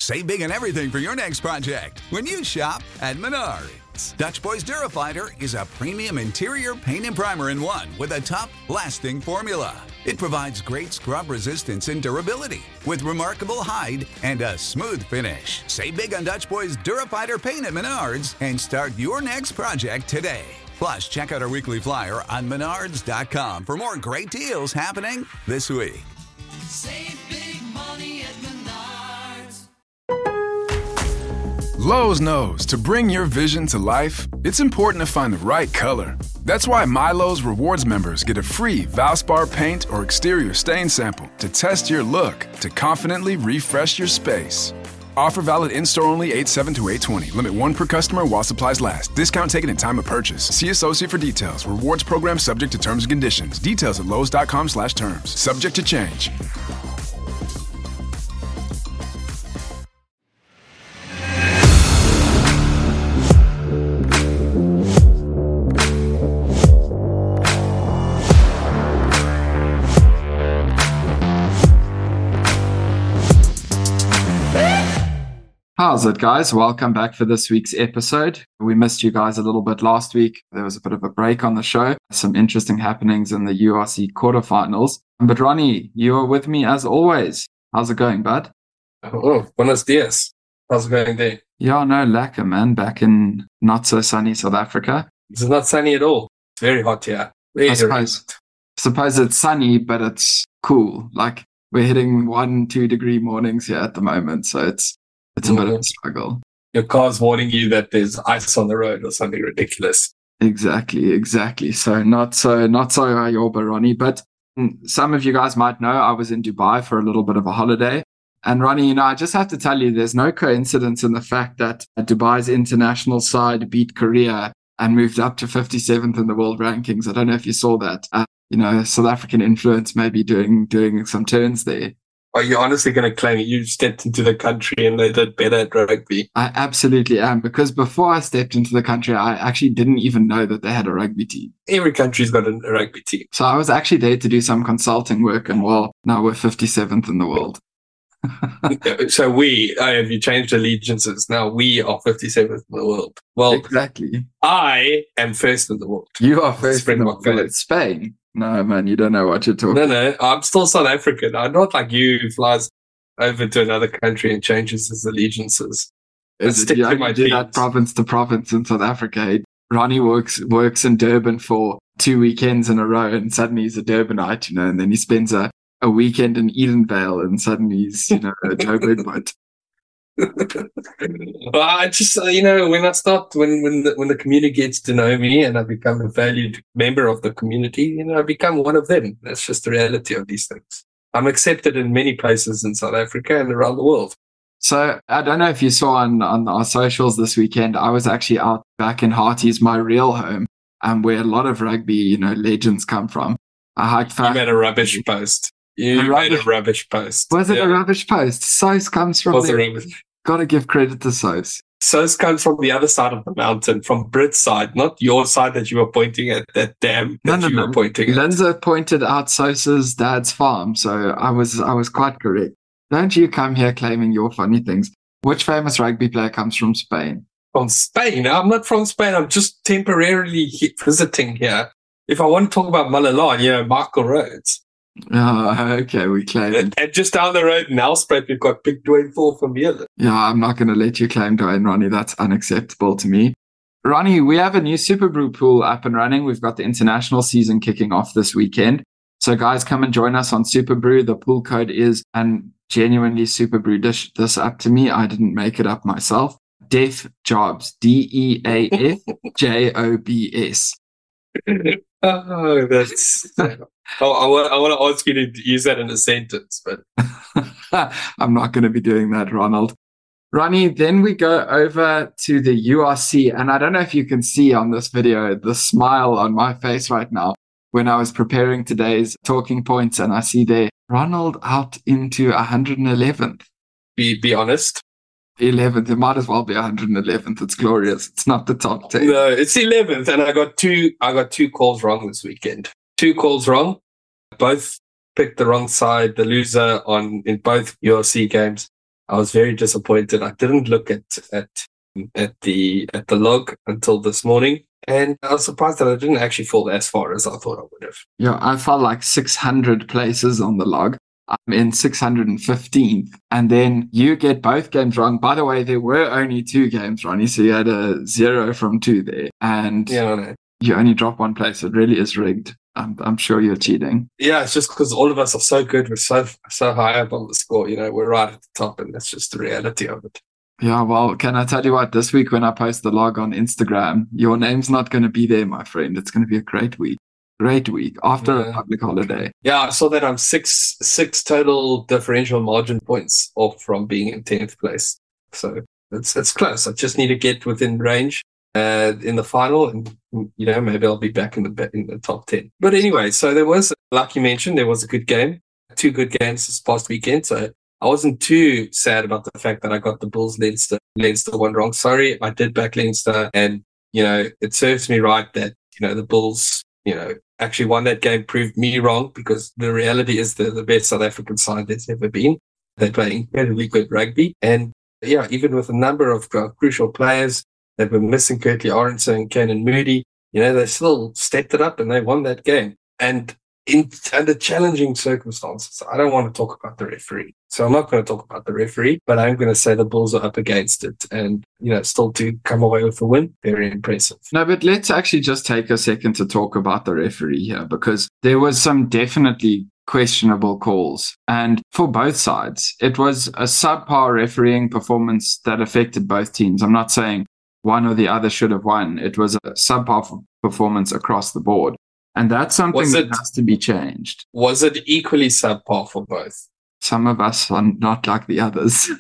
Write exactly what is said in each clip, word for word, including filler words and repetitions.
Save big on everything for your next project when you shop at Menards. Dutch Boys Durafighter is a premium interior paint and primer in one with a tough, lasting formula. It provides great scrub resistance and durability with remarkable hide and a smooth finish. Save big on Dutch Boys Durafighter paint at Menards and start your next project today. Plus, check out our weekly flyer on menards dot com for more great deals happening this week. Save big money at Menards. Lowe's knows to bring your vision to life, it's important to find the right color. That's why MyLowe's Rewards members get a free Valspar paint or exterior stain sample to test your look to confidently refresh your space. Offer valid in-store only eight seven to eight twenty. Limit one per customer while supplies last. Discount taken in time of purchase. See associate for details. Rewards program subject to terms and conditions. Details at lowes dot com slash terms. Subject to change. How's it, guys? Welcome back for this week's episode. We missed you guys a little bit last week. There was a bit of a break on the show. Some interesting happenings in the U R C quarterfinals. But Ronnie, you are with me as always. How's it going, bud? Oh, buenos dias. How's it going there? Yeah, no, lacquer, man. Back in not so sunny South Africa. It's not sunny at all. It's very hot here. Very I suppose, suppose it's sunny, but it's cool. Like, we're hitting one, two degree mornings here at the moment. So it's It's a bit of a struggle. Your car's warning you that there's ice on the road or something ridiculous. Exactly, exactly. So not so, not so Ayoba, Ronnie. But some of you guys might know I was in Dubai for a little bit of a holiday. And Ronnie, you know, I just have to tell you, there's no coincidence in the fact that Dubai's international side beat Korea and moved up to fifty-seventh in the world rankings. I don't know if you saw that. Uh, you know, South African influence may be doing doing some turns there. Are you honestly going to claim you stepped into the country and they did better at rugby? I absolutely am, because before I stepped into the country, I actually didn't even know that they had a rugby team. Every country's got a rugby team. So I was actually there to do some consulting work, and well, now we're fifty-seventh in the world. So we, uh, have you changed allegiances? Now we are fifty-seventh in the world. Well, exactly. I am first in the world. You are first in the world. Spain. No, man, you don't know what you're talking about. No, no, I'm still South African. I'm not like you who flies over to another country and changes his allegiances. I stick you to my do teams. That province to province in South Africa. Ronnie works works in Durban for two weekends in a row, and suddenly he's a Durbanite, you know, and then he spends a, a weekend in Edenvale, and suddenly he's, you know, a Joe Bigfoot. Well, I just, uh, you know, when I start, when when the, when the community gets to know me and I become a valued member of the community, you know, I become one of them. That's just the reality of these things. I'm accepted in many places in South Africa and around the world. So I don't know if you saw on, on our socials this weekend, I was actually out back in Harties, my real home, um, where a lot of rugby, you know, legends come from. I hiked You made a rubbish post. You a made rubbish, a rubbish post. Was it yeah. a rubbish post? Sos comes from Was there. a rubbish. Got to give credit to Sos. Sos comes from the other side of the mountain, from Brit's side, not your side that you were pointing at, that dam that no, no, you no. were pointing at. Linza pointed out Sos's dad's farm, so I was I was quite correct. Don't you come here claiming your funny things. Which famous rugby player comes from Spain? From Spain? I'm not from Spain. I'm just temporarily he- visiting here. If I want to talk about Malala, you know, Michael Rhodes. Oh, okay, we claim it. And just down the road in Nelspruit, we've got Big Dwayne Fall from here. Yeah, I'm not going to let you claim Dwayne, Ronnie. That's unacceptable to me. Ronnie, we have a new Super Brew pool up and running. We've got the international season kicking off this weekend. So guys, come and join us on Super Brew. The pool code is, and genuinely Super Brew dish this up to me. I didn't make it up myself. Def Jobs, D E A F J O B S. Oh, that's... Oh, I want, I want to ask you to use that in a sentence, but I'm not going to be doing that, Ronald. Ronnie, then we go over to the U R C, and I don't know if you can see on this video the smile on my face right now when I was preparing today's talking points, and I see there Ronald out into one hundred eleventh. Be be honest. eleventh. It might as well be one hundred eleventh. It's glorious. It's not the top ten. No, it's eleventh, and I got two. I got two calls wrong this weekend. Two calls wrong. Both picked the wrong side, the loser on in both U R C games. I was very disappointed. I didn't look at at at the at the log until this morning, and I was surprised that I didn't actually fall as far as I thought I would have. Yeah, I felt like six hundred places on the log. I'm in six hundred fifteenth. And then you get both games wrong. By the way, there were only two games, Ronnie, so you had a zero from two there. And Yeah, I know. you only drop one place. It really is rigged. I'm, I'm sure you're cheating. Yeah, it's just because all of us are so good. We're so so high up on the score. You know, we're right at the top, and that's just the reality of it. Yeah, well, can I tell you what? This week when I post the log on Instagram, your name's not going to be there, my friend. It's going to be a great week. Great week after Yeah. a public holiday. Yeah, I saw that I'm six six total differential margin points off from being in tenth place. So it's it's close. I just need to get within range uh, in the final, and you know maybe I'll be back in the in the top ten. But anyway, so there was, like you mentioned, there was a good game, two good games this past weekend. So I wasn't too sad about the fact that I got the Bulls Leinster Leinster one wrong. Sorry, I did back Leinster, and you know it serves me right that you know the Bulls you know actually won that game, proved me wrong, because the reality is they're the best South African side there's ever been. They play incredibly good rugby, and yeah, even with a number of uh, crucial players that were missing, Curtly Arendse and Canan Moodie, you know they still stepped it up and they won that game. And in under challenging circumstances. I don't want to talk about the referee, so I'm not going to talk about the referee, but I'm going to say the Bulls are up against it, and you know, still to come away with a win, very impressive. No, but let's actually just take a second to talk about the referee here, because there was some definitely questionable calls, and for both sides, it was a subpar refereeing performance that affected both teams. I'm not saying one or the other should have won. It was a subpar performance across the board. And that's something Was that it- has to be changed. Was it equally subpar for both? Some of us are not like the others.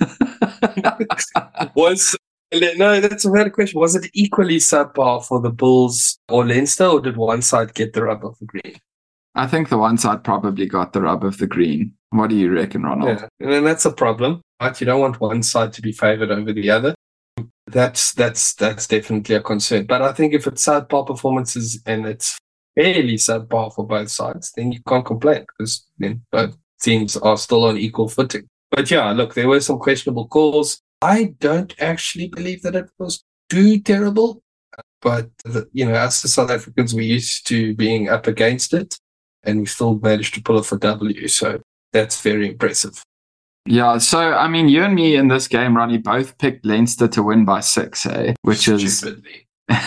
Was no, that's a valid question. Was it equally subpar for the Bulls or Leinster, or did one side get the rub of the green? I think the one side probably got the rub of the green. What do you reckon, Ronald? Yeah, and then that's a problem, right? You don't want one side to be favoured over the other. That's that's that's definitely a concern. But I think if it's subpar performances and it's fairly subpar for both sides, then you can't complain, because then both teams are still on equal footing. But yeah, look, there were some questionable calls. I don't actually believe that it was too terrible, but the, you know, us as South Africans, we're used to being up against it, and we still managed to pull off a W. So that's very impressive. Yeah, so, I mean, you and me in this game, Ronnie, both picked Leinster to win by six, eh? Which is... Stupidly.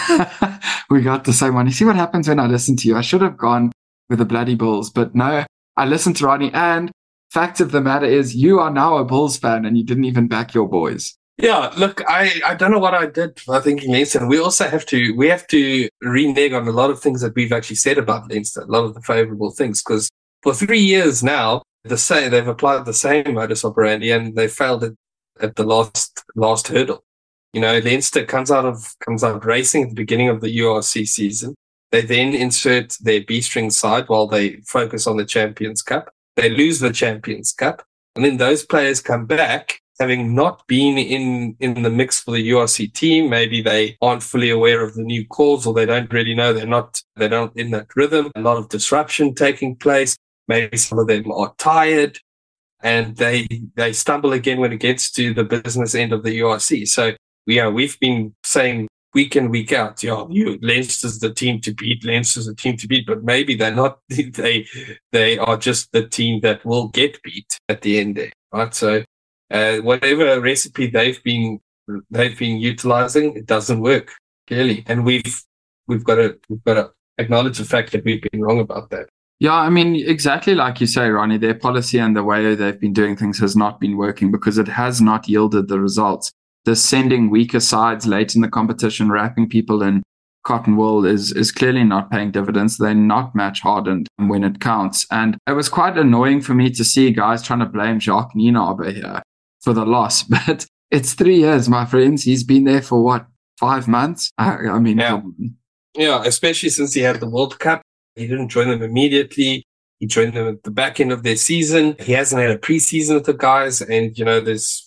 we got the same one. You see what happens when I listen to you? I should have gone with the bloody Bulls, but no, I listened to Ronnie, and fact of the matter is you are now a Bulls fan and you didn't even back your boys. Yeah, look, I, I don't know what I did by thinking Leinster. We also have to we have to renege on a lot of things that we've actually said about Leinster, a lot of the favourable things, because for three years now, the same they've applied the same modus operandi, and they failed at, at the last last hurdle. You know, Leinster comes out of comes out racing at the beginning of the U R C season. They then insert their B-string side while they focus on the Champions Cup. They lose the Champions Cup, and then those players come back, having not been in, in the mix for the U R C team. Maybe they aren't fully aware of the new calls, or they don't really know. They're not they're not in that rhythm. A lot of disruption taking place. Maybe some of them are tired, and they they stumble again when it gets to the business end of the U R C. So yeah, we've been saying week in, week out, yeah, you Leinster's the team to beat, Leinster's the team to beat, but maybe they're not. They they are just the team that will get beat at the end there, right? So uh, whatever recipe they've been they've been utilizing, it doesn't work clearly, and we've we've got to we've got to acknowledge the fact that we've been wrong about that. Yeah, I mean, exactly like you say, Ronnie, their policy and the way they've been doing things has not been working, because it has not yielded the results. The sending weaker sides late in the competition, wrapping people in cotton wool is is clearly not paying dividends. They're not match hardened when it counts. And it was quite annoying for me to see guys trying to blame Jacques Nienaber here for the loss. But it's three years, my friends. He's been there for what, five months? I, I mean, Yeah. Yeah, especially since he had the World Cup. He didn't join them immediately. He joined them at the back end of their season. He hasn't had a preseason with the guys, and you know, there's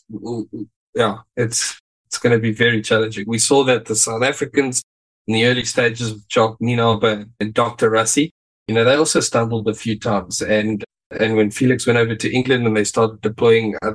yeah, it's it's going to be very challenging. We saw that the South Africans in the early stages of Jacques Nienaber and Doctor Rassie, you know, they also stumbled a few times. And and when Felix went over to England and they started deploying other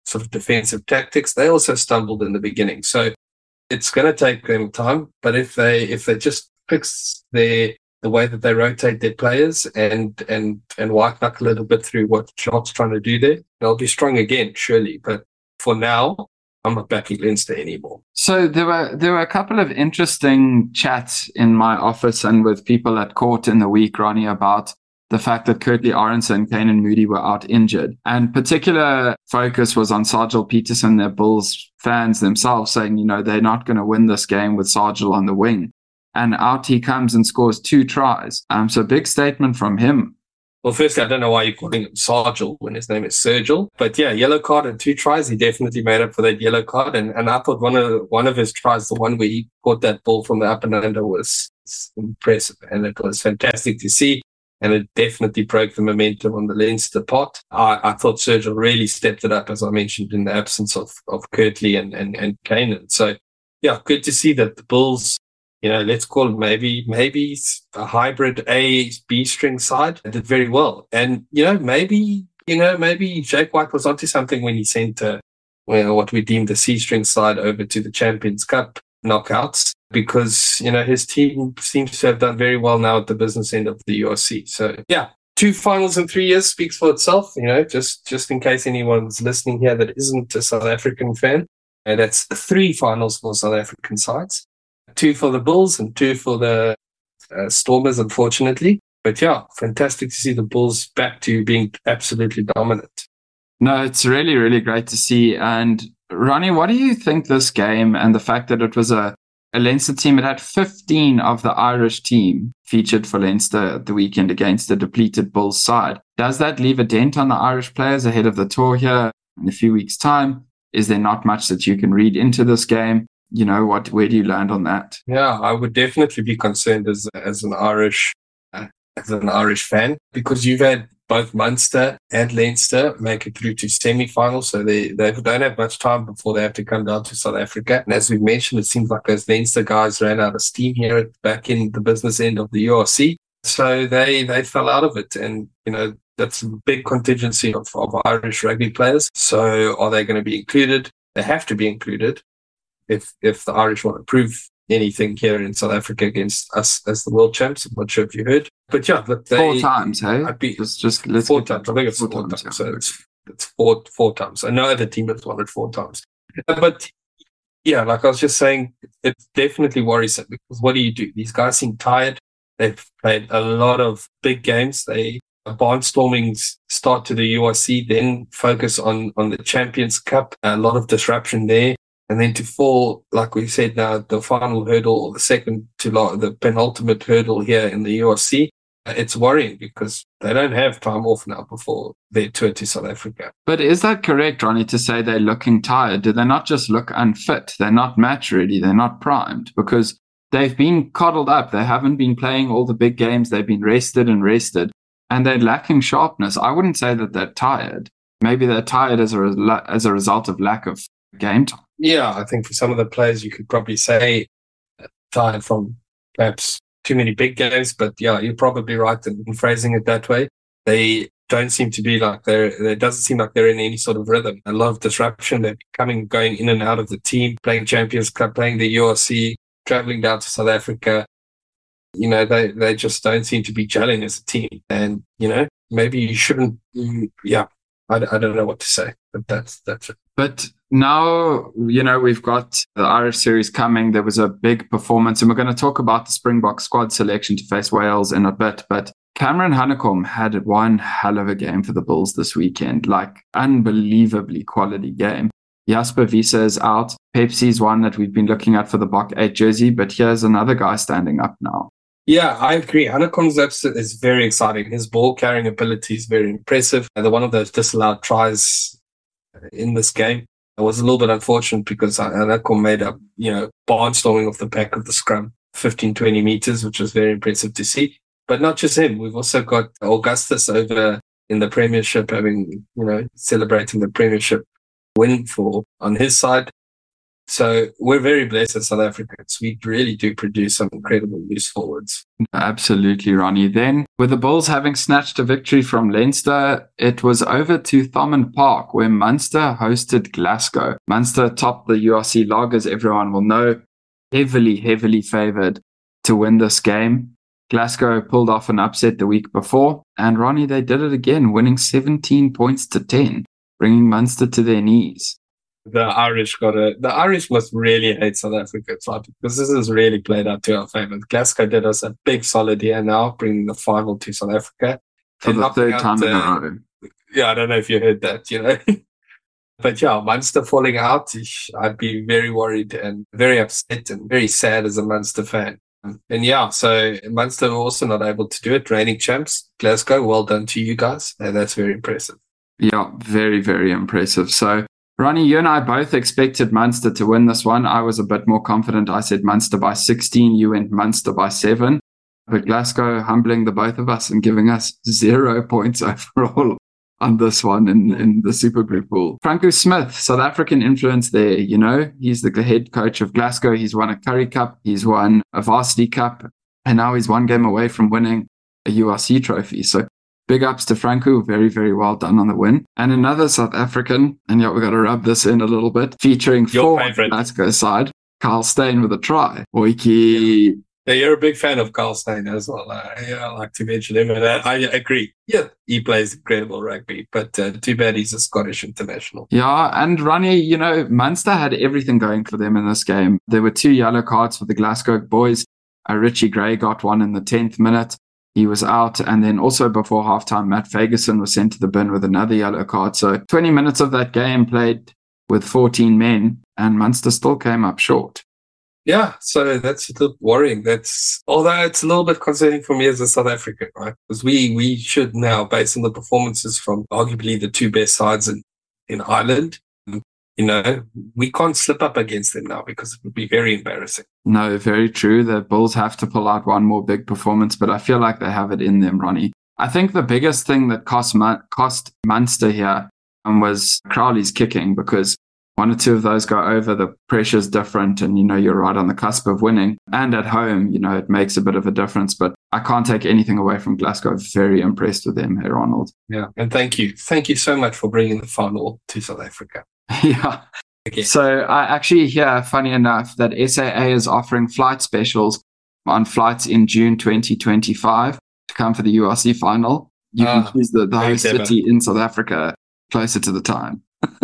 sort of defensive tactics, they also stumbled in the beginning. So it's going to take them time. But if they if they just fix their the way that they rotate their players and and and white knuckle a little bit through what Sharp's trying to do there, they'll be strong again, surely. But for now, I'm not backing Leinster anymore. So there were there were a couple of interesting chats in my office and with people at court in the week, Ronnie, about the fact that Kurtley Arendse and Canan Moodie were out injured. And particular focus was on Sergil Peterson, their Bulls fans themselves, saying, you know, they're not going to win this game with Sergil on the wing. And out he comes and scores two tries. Um, so big statement from him. Well, firstly, I don't know why you're calling him Sergil when his name is Sergil. But yeah, yellow card and two tries. He definitely made up for that yellow card. And and I thought one of one of his tries, the one where he caught that ball from the up and under, was impressive. And it was fantastic to see. And it definitely broke the momentum on the Leinster part. I, I thought Sergil really stepped it up, as I mentioned, in the absence of, of Kurtley and, and, and Canan. So, yeah, good to see that the Bulls, you know, let's call it maybe maybe a hybrid A, B string side, did very well. And, you know, maybe, you know, maybe Jake White was onto something when he sent uh, well, what we deemed the C string side over to the Champions Cup knockouts, because, you know, his team seems to have done very well now at the business end of the U R C. So, yeah, two finals in three years speaks for itself, you know, just, just in case anyone's listening here that isn't a South African fan. And that's three finals for South African sides. Two for the Bulls and two for the uh, Stormers, unfortunately. But, yeah, fantastic to see the Bulls back to being absolutely dominant. No, it's really, really great to see. And Ronnie, what do you think this game and the fact that it was a, a Leinster team, it had fifteen of the Irish team featured for Leinster at the weekend against the depleted Bulls side. Does that leave a dent on the Irish players ahead of the tour here in a few weeks' time? Is there not much that you can read into this game? You know, what? Where do you land on that? Yeah, I would definitely be concerned as as an Irish uh, as an Irish fan, because you've had both Munster and Leinster make it through to semi-finals, so they, they don't have much time before they have to come down to South Africa. And as we mentioned, it seems like those Leinster guys ran out of steam here at, back in the business end of the U R C. So they, they fell out of it. And, you know, that's a big contingency of, of Irish rugby players. So are they going to be included? They have to be included if if the Irish want to prove anything here in South Africa against us as the world champs. I'm not sure if you heard. But yeah, look, they, four times, hey? I'd be, just, just, let's four times. I think it's four, four times. times. So it's, it's four, four times. I know the team has won it four times. But yeah, like I was just saying, it's definitely worrisome, because what do you do? These guys seem tired. They've played a lot of big games. They barnstorming start to the U R C, then focus on, on the Champions Cup. A lot of disruption there. And then to fall, like we said now, the final hurdle, or the second to the penultimate hurdle here in the U R C, it's worrying, because they don't have time off now before their tour to South Africa. But is that correct, Ronnie, to say they're looking tired? Do they not just look unfit? They're not match ready. They're not primed, because they've been coddled up. They haven't been playing all the big games. They've been rested and rested, and they're lacking sharpness. I wouldn't say that they're tired. Maybe they're tired as a, re- as a result of lack of game time. Yeah, I think for some of the players, you could probably say tired from perhaps too many big games. But yeah, you're probably right in, in phrasing it that way. They don't seem to be like they're, it doesn't seem like they're in any sort of rhythm. A lot of disruption. They're coming, going in and out of the team, playing Champions Cup, playing the U R C, traveling down to South Africa. You know, they, they just don't seem to be gelling as a team. And, you know, maybe you shouldn't, yeah, I, I don't know what to say, but that's, that's it. But now, you know, we've got the Irish series coming. There was a big performance, and we're going to talk about the Springbok squad selection to face Wales in a bit. But Cameron Hanekom had one hell of a game for the Bulls this weekend, like unbelievably quality game. Jasper Wiese is out. Pepsi's one that we've been looking at for the Bok eight jersey, but here's another guy standing up now. Yeah, I agree. Hanekom's is very exciting. His ball carrying ability is very impressive. And the one of those disallowed tries in this game, it was a little bit unfortunate, because Hanekom made a, you know, barnstorming off the back of the scrum, fifteen, twenty meters, which was very impressive to see. But not just him. We've also got Augustus over in the Premiership, having, you know, celebrating the Premiership win for on his side. So we're very blessed as South Africans. We really do produce some incredible loose forwards. Absolutely, Ronnie. Then, with the Bulls having snatched a victory from Leinster, it was over to Thomond Park, where Munster hosted Glasgow. Munster topped the U R C log, as everyone will know, heavily, heavily favoured to win this game. Glasgow pulled off an upset the week before, and Ronnie, they did it again, winning seventeen points to ten, bringing Munster to their knees. The Irish got a. The Irish must really hate South Africa, right? Because this has really played out to our favour. Glasgow did us a big solid here now, bringing the final to South Africa for the third time in a row. Yeah, I don't know if you heard that, you know. But yeah, Munster falling out, I'd be very worried and very upset and very sad as a Munster fan. And yeah, so Munster were also not able to do it. Reigning champs, Glasgow, well done to you guys. And that's very impressive. Yeah, very, very impressive. So, Ronnie, you and I both expected Munster to win this one. I was a bit more confident. I said Munster by sixteen. You went Munster by seven. But Glasgow humbling the both of us and giving us zero points overall on this one in, in the Super Group pool. Franco Smith, South African influence there, you know. He's the head coach of Glasgow. He's won a Currie Cup. He's won a Varsity Cup. And now he's one game away from winning a U R C trophy. So big ups to Franco. Very, very well done on the win. And another South African, and yeah, we've got to rub this in a little bit, featuring Your four favorite. Glasgow side, Carl Steyn with a try. Oiki. Yeah, you're a big fan of Carl Steyn as well. Uh, yeah, I like to mention him, and I, I agree. Yeah, he plays incredible rugby, but uh, too bad he's a Scottish international. Yeah, and Ronnie, you know, Munster had everything going for them in this game. There were two yellow cards for the Glasgow boys. Uh, Richie Gray got one in the tenth minute. He was out. And then also before halftime, Matt Fagerson was sent to the bin with another yellow card. So twenty minutes of that game played with fourteen men, and Munster still came up short. Yeah, so that's a little worrying. That's although it's a little bit concerning for me as a South African, right? Because we we should now, based on the performances from arguably the two best sides in, in Ireland, you know, we can't slip up against them now because it would be very embarrassing. No, very true. The Bulls have to pull out one more big performance, but I feel like they have it in them, Ronnie. I think the biggest thing that cost Mun- cost Munster here um, was Crowley's kicking, because one or two of those go over, the pressure's different, and, you know, you're right on the cusp of winning. And at home, you know, it makes a bit of a difference. But I can't take anything away from Glasgow. Very impressed with them, hey, Ronald. Yeah, and thank you. Thank you so much for bringing the final to South Africa. Yeah. Okay. So I actually hear, funny enough, that S A A is offering flight specials on flights in June twenty twenty-five to come for the U R C final. You Ah, can choose the, the very host clever. city in South Africa closer to the time.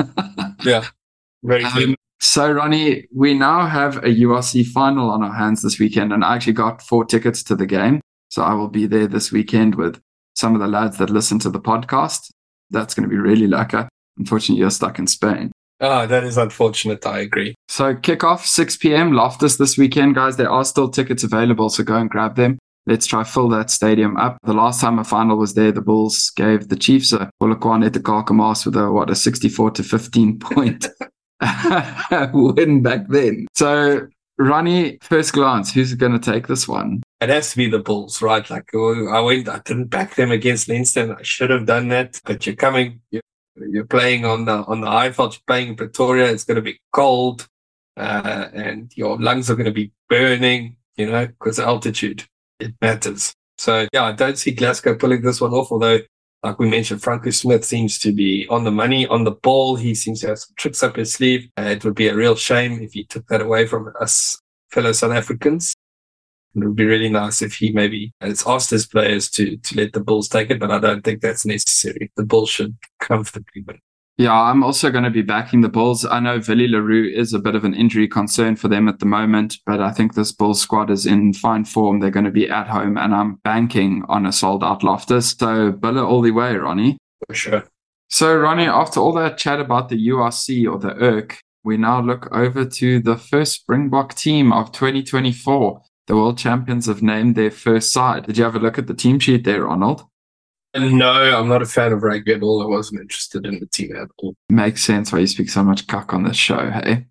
Yeah, very Um, good. so, Ronnie, we now have a U R C final on our hands this weekend, and I actually got four tickets to the game. So I will be there this weekend with some of the lads that listen to the podcast. That's going to be really lekker. Unfortunately, you're stuck in Spain. Ah, that is unfortunate. I agree. So kickoff, six p.m. Loftus this weekend, guys. There are still tickets available, so go and grab them. Let's try fill that stadium up. The last time a final was there, the Bulls gave the Chiefs a Polokwane at the Kakamas with a, what, a sixty-four to fifteen point win back then. So, Ronnie, first glance, who's going to take this one? It has to be the Bulls, right? Like oh, I went, I didn't back them against Leinster. And I should have done that. But you're coming, you're, you're playing on the on the Highveld. You're playing in Pretoria. It's going to be cold, uh, and your lungs are going to be burning. You know, because altitude it matters. So yeah, I don't see Glasgow pulling this one off. Although, like we mentioned, Franco Smith seems to be on the money, on the ball. He seems to have some tricks up his sleeve. Uh, it would be a real shame if he took that away from us fellow South Africans. It would be really nice if he maybe has asked his players to to let the Bulls take it, but I don't think that's necessary. The Bulls should comfortably win. Yeah, I'm also going to be backing the Bulls. I know Willie Leroux is a bit of an injury concern for them at the moment, but I think this Bulls squad is in fine form. They're going to be at home, and I'm banking on a sold-out Loftus. So, Bulla all the way, Ronnie. For sure. So, Ronnie, after all that chat about the U R C or the I R C, we now look over to the first Springbok team of twenty twenty-four. The world champions have named their first side. Did you have a look at the team sheet there, Ronald? No, I'm not a fan of rugby at all. I wasn't interested in the team at all. Makes sense why you speak so much cuck on this show, hey?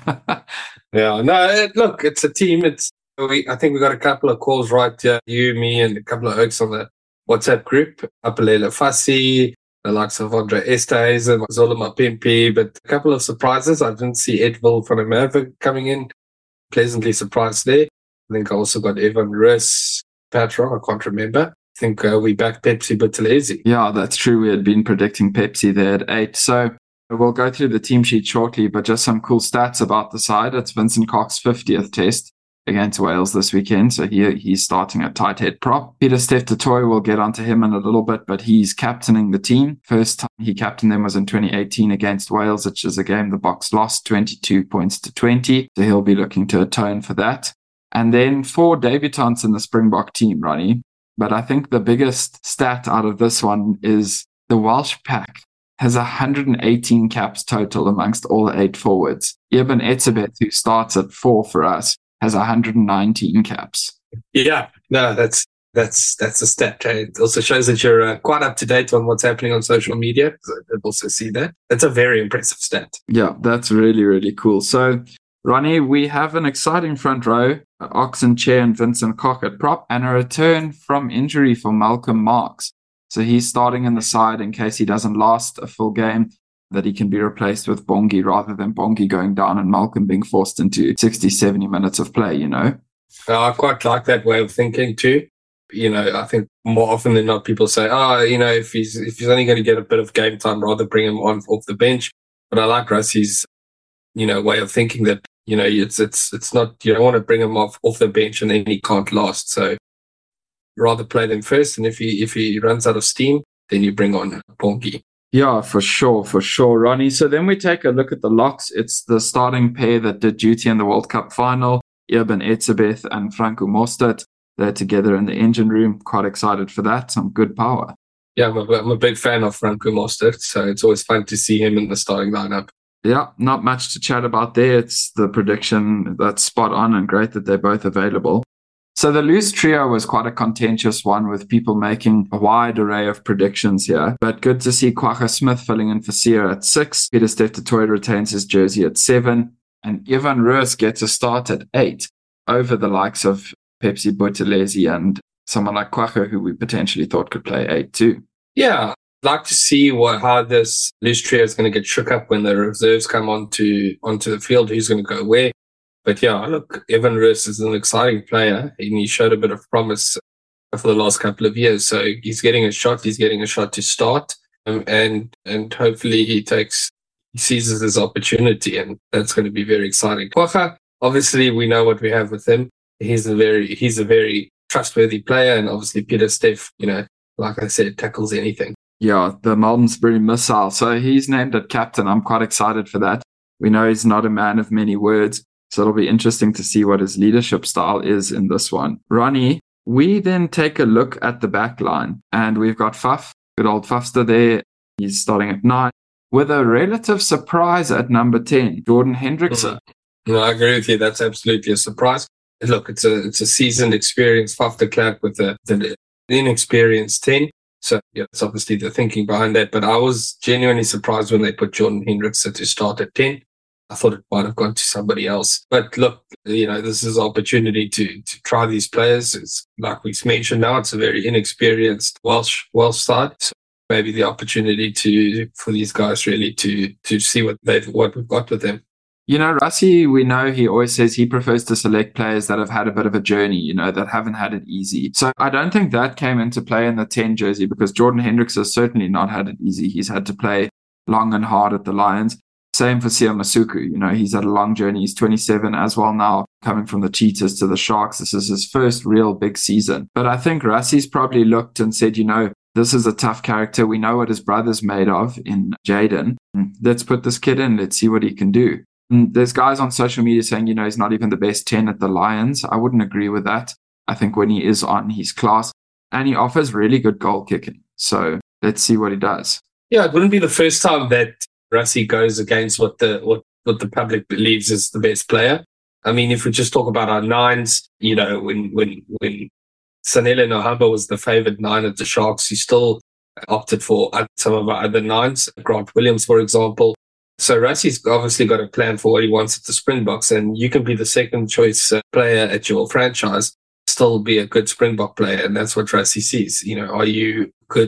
Yeah, no, it, look, it's a team. It's we. I think we got a couple of calls right here. You, me, and a couple of oaks on the WhatsApp group. Apalele Fassi, the likes of Andre Esterhuizen, Zola Mapimpi, but a couple of surprises. I didn't see Edville van der Merwe coming in. Pleasantly surprised there. I think I also got Evan Roos, Patron, I can't remember. I think uh, we backed Pepsi Buthelezi. Yeah, that's true. We had been predicting Pepsi there at eight. So we'll go through the team sheet shortly, but just some cool stats about the side. It's Vincent Cox's fiftieth test against Wales this weekend. So he, he's starting at tight head prop. Pieter-Steph du Toit, we'll get onto him in a little bit, but he's captaining the team. First time he captained them was in twenty eighteen against Wales, which is a game the Boks lost twenty-two points to twenty. So he'll be looking to atone for that. And then four debutants in the Springbok team, Ronnie. But I think the biggest stat out of this one is the Welsh pack has one hundred eighteen caps total amongst all the eight forwards. Eben Etzebeth, who starts at four for us, has one hundred nineteen caps. Yeah, no, that's that's that's a stat. It also shows that you're uh, quite up to date on what's happening on social media. So I also see that. That's a very impressive stat. Yeah, that's really, really cool. So, Ronnie, we have an exciting front row, Oxen Chair and Vincent Koch at prop, and a return from injury for Malcolm Marx. So he's starting in the side in case he doesn't last a full game, that he can be replaced with Bongi rather than Bongi going down and Malcolm being forced into sixty, seventy minutes of play, you know? Uh, I quite like that way of thinking too. You know, I think more often than not, people say, oh, you know, if he's if he's only going to get a bit of game time, rather bring him on off the bench. But I like Rassie's, you know, way of thinking that, you know, it's it's it's not, you don't want to bring him off, off the bench and then he can't last. So rather play them first. And if he if he runs out of steam, then you bring on Bongi. Yeah, for sure, for sure, Ronnie. So then we take a look at the locks. It's the starting pair that did duty in the World Cup final, Eben Etzebeth and Franco Mostert. They're together in the engine room. Quite excited for that. Some good power. Yeah, I'm a, I'm a big fan of Franco Mostert, so it's always fun to see him in the starting lineup. Yeah, not much to chat about there. It's the prediction that's spot on and great that they're both available. So the loose trio was quite a contentious one with people making a wide array of predictions here. But good to see Kwagga Smith filling in for Sear at six. Pieter-Steph du Toit retains his jersey at seven. And Evan Roos gets a start at eight over the likes of Pepsi Buthelezi and someone like Kwagga, who we potentially thought could play eight too. Yeah, I'd like to see what how this loose trio is going to get shook up when the reserves come onto onto the field. Who's going to go where? But yeah, look, Evan Roos is an exciting player, and he showed a bit of promise for the last couple of years. So he's getting a shot. He's getting a shot to start, um, and and hopefully he takes he seizes his opportunity, and that's going to be very exciting. Kwagga, obviously, we know what we have with him. He's a very he's a very trustworthy player, and obviously Pieter-Steph, you know, like I said, tackles anything. Yeah, the Malmesbury missile. So he's named it captain. I'm quite excited for that. We know he's not a man of many words. So it'll be interesting to see what his leadership style is in this one. Ronnie, we then take a look at the back line, and we've got Faf, good old Fafster there. He's starting at nine, with a relative surprise at number ten, Jordan Hendrickson. Mm-hmm. No, I agree with you. That's absolutely a surprise. Look, it's a it's a seasoned, experienced Faf de Klerk with a, an inexperienced ten. So yeah, it's obviously the thinking behind that. But I was genuinely surprised when they put Jordan Hendrickson to start at ten. I thought it might have gone to somebody else. But look, you know, this is an opportunity to to try these players. It's like we mentioned now, it's a very inexperienced Welsh Welsh side. So maybe the opportunity to for these guys really to to see what they've what we've got with them. You know, Rassie, we know he always says he prefers to select players that have had a bit of a journey, you know, that haven't had it easy. So I don't think that came into play in the ten jersey, because Jordan Hendrickson has certainly not had it easy. He's had to play long and hard at the Lions. Same for Sia Masuku. You know, he's had a long journey. He's twenty-seven as well now, coming from the Cheetahs to the Sharks. This is his first real big season. But I think Rassie's probably looked and said, you know, this is a tough character. We know what his brother's made of in Jaden. Let's put this kid in. Let's see what he can do. And there's guys on social media saying, you know, he's not even the best ten at the Lions. I wouldn't agree with that. I think when he is on, he's class. And he offers really good goal kicking. So let's see what he does. Yeah, it wouldn't be the first time that Rassie goes against what the what, what the public believes is the best player. I mean, if we just talk about our nines, you know, when when when Sanele Nohamba was the favoured nine at the Sharks, he still opted for some of our other nines, Grant Williams, for example. So Rassie's obviously got a plan for what he wants at the Springboks, and you can be the second choice uh, player at your franchise, still be a good Springbok player, and that's what Rassie sees. You know, are you good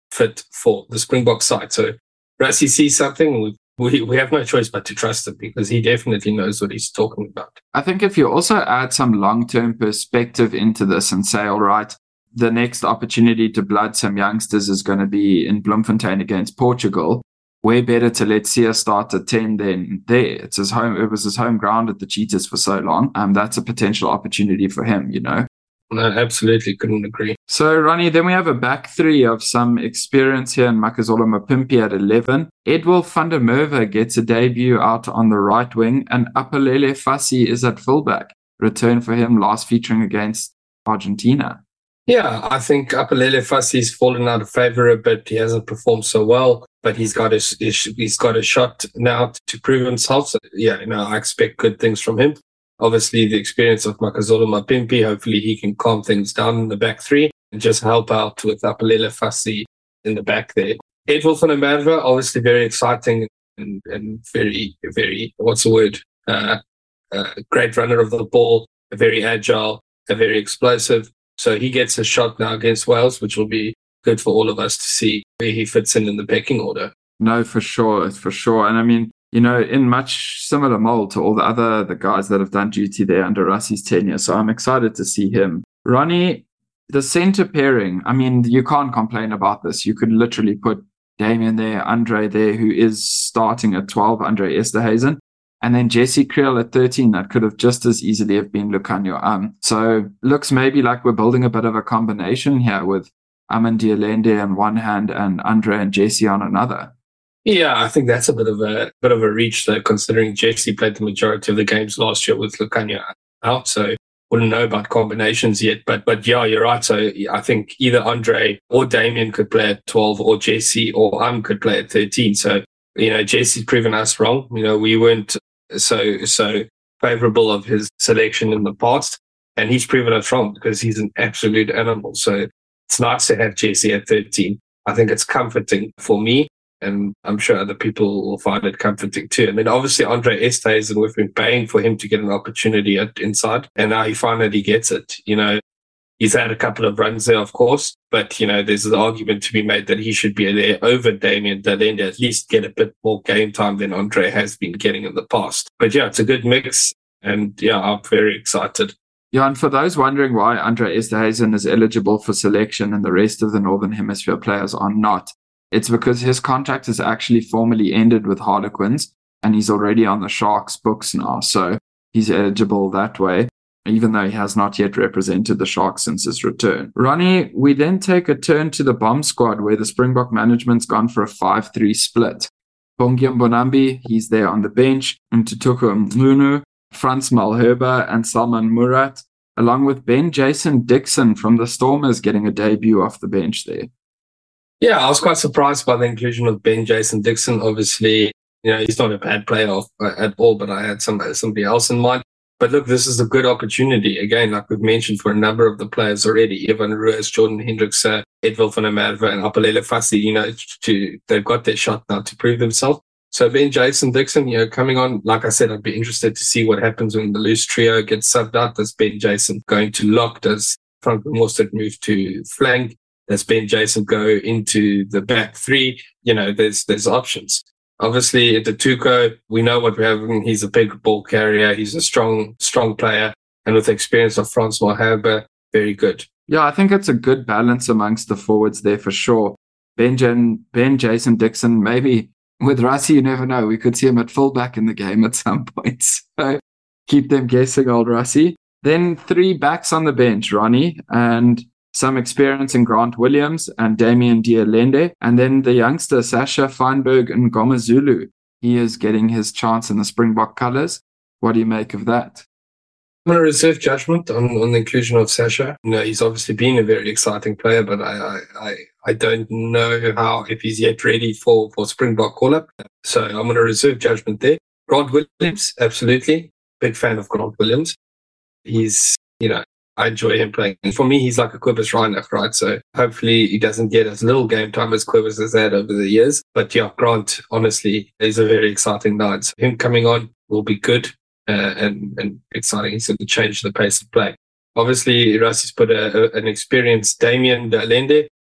fit for the Springbok side. So Rassie sees something, we, we we have no choice but to trust him because he definitely knows what he's talking about. I think if you also add some long-term perspective into this and say, all right, the next opportunity to blood some youngsters is going to be in Bloemfontein against Portugal, way better to let Sia start at ten than there. It's his home. It was his home ground at the Cheetahs for so long. Um, that's a potential opportunity for him, you know. No, absolutely couldn't agree. So, Ronnie, then we have a back three of some experience here in Makazole Mapimpi at eleven. Edwil van der Merwe gets a debut out on the right wing, and Apalele Fassi is at fullback. Return for him last featuring against Argentina. Yeah, I think Apalele Fassi's fallen out of favour a bit. He hasn't performed so well, but he's got a, he's got a shot now to prove himself. So, yeah, you know, I expect good things from him. Obviously, the experience of Makazole Mapimpi, hopefully he can calm things down in the back three and just help out with Apalele Fassi in the back there. Edwil van der Merwe, obviously very exciting and, and very, very, what's the word? Uh, uh, great runner of the ball, very agile, very explosive. So he gets a shot now against Wales, which will be good for all of us to see where he fits in in the pecking order. No, for sure, for sure. And I mean, you know, in much similar mold to all the other the guys that have done duty there under Rassie's tenure. So I'm excited to see him. Ronnie, the centre pairing, I mean, you can't complain about this. You could literally put Damian there, Andre there, who is starting at twelve, Andre Esterhuizen, and then Jesse Kriel at thirteen. That could have just as easily have been Lukhanyo Am. So looks maybe like we're building a bit of a combination here with Aman Dialende on one hand and Andre and Jesse on another. Yeah, I think that's a bit of a bit of a reach though, considering Jesse played the majority of the games last year with Lukhanyo out, so wouldn't know about combinations yet. But but yeah, you're right. So I think either Andre or Damian could play at twelve, or Jesse or Am could play at thirteen. So you know, Jesse's proven us wrong. You know, we weren't so so favourable of his selection in the past, and he's proven us wrong because he's an absolute animal. So it's nice to have Jesse at thirteen. I think it's comforting for me. And I'm sure other people will find it comforting too. And then obviously Andre Esterhuizen, we've been paying for him to get an opportunity at inside. And now he finally gets it. You know, he's had a couple of runs there, of course. But, you know, there's an argument to be made that he should be there over Damian Dialende, at least get a bit more game time than Andre has been getting in the past. But yeah, it's a good mix. And yeah, I'm very excited. Yeah, and for those wondering why Andre Esterhuizen is eligible for selection and the rest of the Northern Hemisphere players are not, it's because his contract has actually formally ended with Harlequins and he's already on the Sharks books now. So he's eligible that way, even though he has not yet represented the Sharks since his return. Ronnie, we then take a turn to the bomb squad where the Springbok management's gone for a five three split. Bongiam Bonambi, he's there on the bench, and Tutuko Munu, Frans Malherbe and Salman Murat, along with Ben Jason Dixon from the Stormers getting a debut off the bench there. Yeah, I was quite surprised by the inclusion of Ben Jason Dixon. Obviously, you know, he's not a bad player at all, but I had some, somebody else in mind. But look, this is a good opportunity. Again, like we've mentioned for a number of the players already, Evan Ruiz, Jordan Hendricks, uh, Edwil van der Merwe and Apalele Fassi, you know, to, they've got their shot now to prove themselves. So Ben Jason Dixon, you know, coming on, like I said, I'd be interested to see what happens when the loose trio gets subbed out. Does Ben Jason going to lock? Does Frank Mostert move to flank? Does Ben Jason go into the back three? You know, there's there's options. Obviously, at the Tuco, we know what we have. He's a big ball carrier. He's a strong, strong player. And with the experience of Frans Malherbe, very good. Yeah, I think it's a good balance amongst the forwards there for sure. Ben, Jan, Ben Jason Dixon, maybe with Rassie, you never know. We could see him at fullback in the game at some point. So keep them guessing, old Rassie. Then three backs on the bench, Ronnie, and some experience in Grant Williams and Damian Dialende. And then the youngster, Sasha Feinberg and Ngomazulu. He is getting his chance in the Springbok colours. What do you make of that? I'm going to reserve judgment on, on the inclusion of Sasha. You know, he's obviously been a very exciting player, but I, I, I, I don't know how, if he's yet ready for, for Springbok call-up. So I'm going to reserve judgment there. Grant Williams, absolutely. Big fan of Grant Williams. He's, you know, I enjoy him playing. And for me, he's like a Cobus Reinach, right? So hopefully he doesn't get as little game time as Cobus has had over the years. But yeah, Grant, honestly, is a very exciting nine. So him coming on will be good uh, and, and exciting. He's going to change the pace of play. Obviously, Rassie's put a, a, an experienced Damian Dialende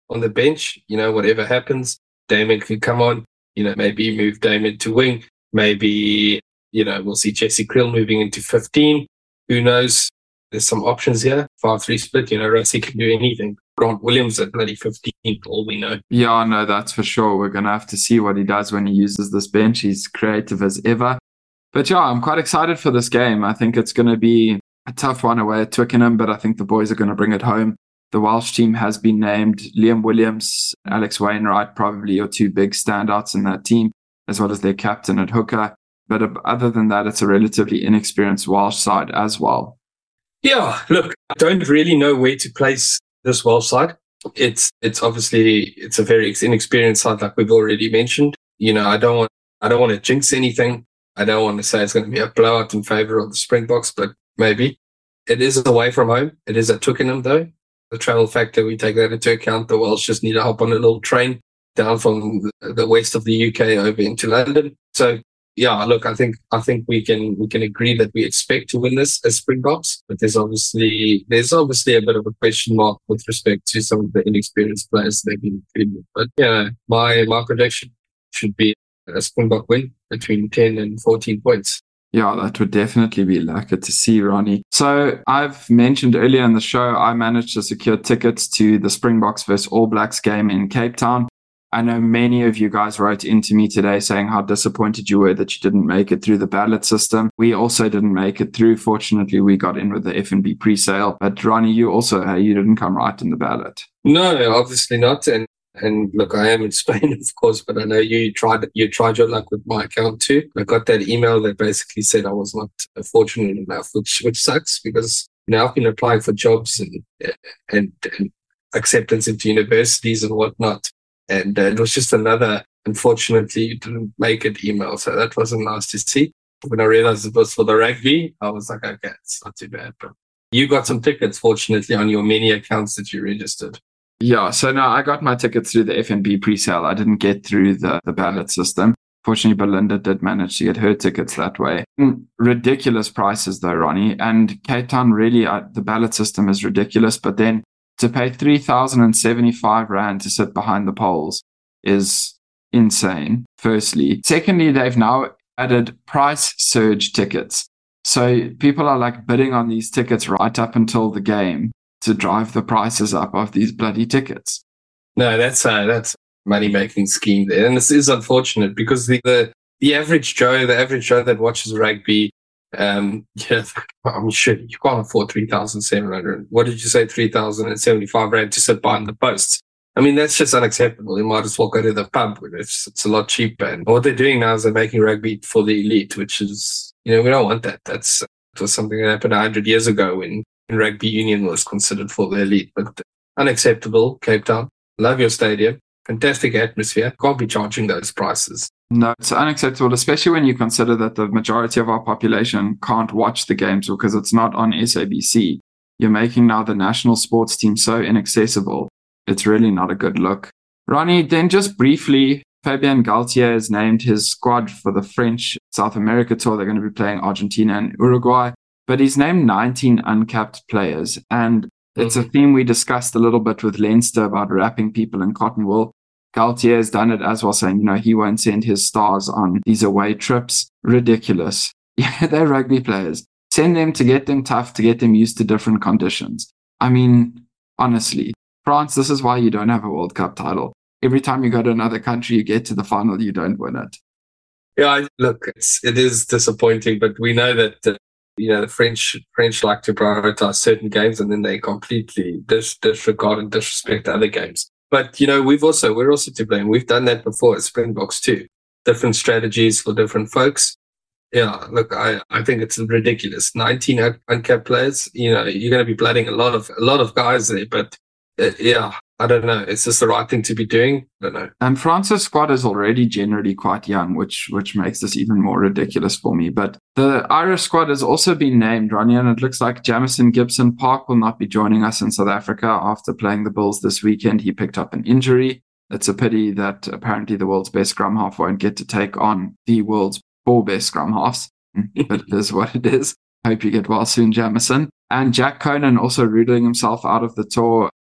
on the bench. You know, whatever happens, Damon can come on. You know, maybe move Damon to wing. Maybe, you know, we'll see Jesse Kriel moving into fifteen. Who knows? There's some options here. five three split, you know, Rassie can do anything. Grant Williams at bloody fifteen, all we know. Yeah, no, that's for sure. We're going to have to see what he does when he uses this bench. He's creative as ever. But yeah, I'm quite excited for this game. I think it's going to be a tough one away at Twickenham, but I think the boys are going to bring it home. The Welsh team has been named. Liam Williams, Alex Wainwright, probably your two big standouts in that team, as well as their captain at hooker. But other than that, it's a relatively inexperienced Welsh side as well. Yeah, look, I don't really know where to place this Welsh side. It's it's obviously it's a very inexperienced side, like we've already mentioned. You know, I don't want I don't want to jinx anything. I don't want to say it's going to be a blowout in favour of the Springboks, but maybe. It is away from home. It is at Twickenham, though. The travel factor, we take that into account. The Welsh just need to hop on a little train down from the west of the U K over into London. So, yeah, look, I think I think we can we can agree that we expect to win this as Springboks, but there's obviously there's obviously a bit of a question mark with respect to some of the inexperienced players they've been included. But yeah, my my prediction should be a Springbok win between ten and fourteen points. Yeah, that would definitely be lucky to see, Ronnie. So I've mentioned earlier in the show, I managed to secure tickets to the Springboks versus All Blacks game in Cape Town. I know many of you guys wrote into me today saying how disappointed you were that you didn't make it through the ballot system. We also didn't make it through. Fortunately, we got in with the F N B pre-sale. But Ronnie, you also, hey, you didn't come right in the ballot. No, obviously not. And and look, I am in Spain, of course, but I know you tried you tried your luck with my account too. I got that email that basically said I was not fortunate enough, which which sucks because you know I've been applying for jobs and and, and acceptance into universities and whatnot. And uh, it was just another, unfortunately, you didn't make it email. So that wasn't nice to see. When I realized it was for the rugby, I was like, okay, it's not too bad. But you got some tickets, fortunately, on your many accounts that you registered. Yeah, so no, I got my tickets through the F N B pre-sale. I didn't get through the, the ballot system. Fortunately, Belinda did manage to get her tickets that way. Mm, ridiculous prices though, Ronnie. And Cape Town, really, uh, the ballot system is ridiculous. But then to pay three thousand seventy-five rand to sit behind the polls is insane, firstly. Secondly, they've now added price surge tickets. So people are like bidding on these tickets right up until the game to drive the prices up of these bloody tickets. No, that's a, that's a money-making scheme there. And this is unfortunate because the, the, the average Joe, the average Joe that watches rugby, Um, yeah, I mean, shit, you can't afford three thousand seven hundred. What did you say, three thousand seventy-five rand to sit behind the posts? I mean, that's just unacceptable. You might as well go to the pub. It's, it's a lot cheaper. And what they're doing now is they're making rugby for the elite, which is, you know, we don't want that. That's that was something that happened one hundred years ago when, when rugby union was considered for the elite. But unacceptable, Cape Town. Love your stadium. Fantastic atmosphere. Can't be charging those prices. No, it's unacceptable, especially when you consider that the majority of our population can't watch the games because it's not on S A B C. You're making now the national sports team so inaccessible. It's really not a good look. Ronnie, then just briefly, Fabien Galtier has named his squad for the French South America tour. They're going to be playing Argentina and Uruguay, but he's named nineteen uncapped players. And it's a theme we discussed a little bit with Leinster about wrapping people in cotton wool. Galtier has done it as well, saying, you know, he won't send his stars on these away trips. Ridiculous. Yeah, they're rugby players. Send them to get them tough, to get them used to different conditions. I mean, honestly, France, this is why you don't have a World Cup title. Every time you go to another country, you get to the final, you don't win it. Yeah, look, it's, it is disappointing, but we know that, uh, you know, the French French like to prioritize certain games and then they completely dis- disregard and disrespect other games. But, you know, we've also, we're also to blame. We've done that before at Springboks too. Different strategies for different folks. Yeah, look, I, I think it's ridiculous. nineteen un- uncapped players, you know, you're going to be blooding a lot of, a lot of guys there, but uh, yeah, I don't know. Is this the right thing to be doing? I don't know. And France's squad is already generally quite young, which which makes this even more ridiculous for me. But the Irish squad has also been named, Ronnie, and it looks like Jamison Gibson Park will not be joining us in South Africa after playing the Bulls this weekend. He picked up an injury. It's a pity that apparently the world's best scrum half won't get to take on the world's four best scrum halves. But it is what it is. Hope you get well soon, Jamison. And Jack Conan also ruling himself out of the tour.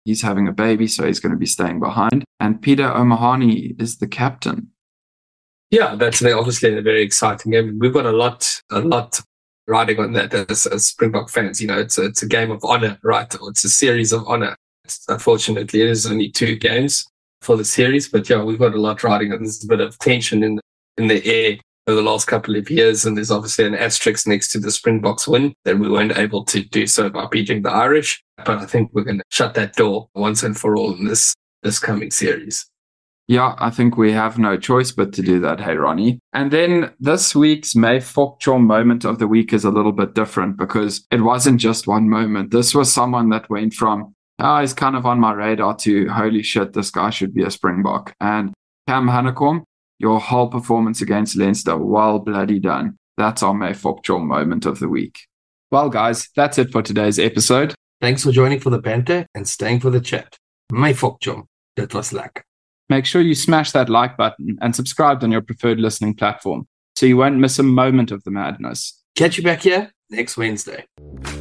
He's having a baby, so he's going to be staying behind. And Peter O'Mahony is the captain. Yeah, that's obviously a very exciting game. We've got a lot, a lot riding on that as, as Springbok fans. You know, it's a, it's a game of honor, right? Or it's a series of honor. It's, unfortunately, it is only two games for the series, but yeah, we've got a lot riding on. There's a bit of tension in in the air over the last couple of years, and there's obviously an asterisk next to the Springboks win that we weren't able to do so by beating the Irish. But I think we're going to shut that door once and for all in this this coming series. Yeah, I think we have no choice but to do that, hey, Ronnie. And then this week's May Fokchom moment of the week is a little bit different because it wasn't just one moment. This was someone that went from, oh, he's kind of on my radar to, holy shit, this guy should be a Springbok. And Cam Hanekom, your whole performance against Leinster, well bloody done. That's our May Fokchom moment of the week. Well, guys, that's it for today's episode. Thanks for joining for the banter and staying for the chat. May Fokchom, dit was lekker. Make sure you smash that like button and subscribe on your preferred listening platform so you won't miss a moment of the madness. Catch you back here next Wednesday.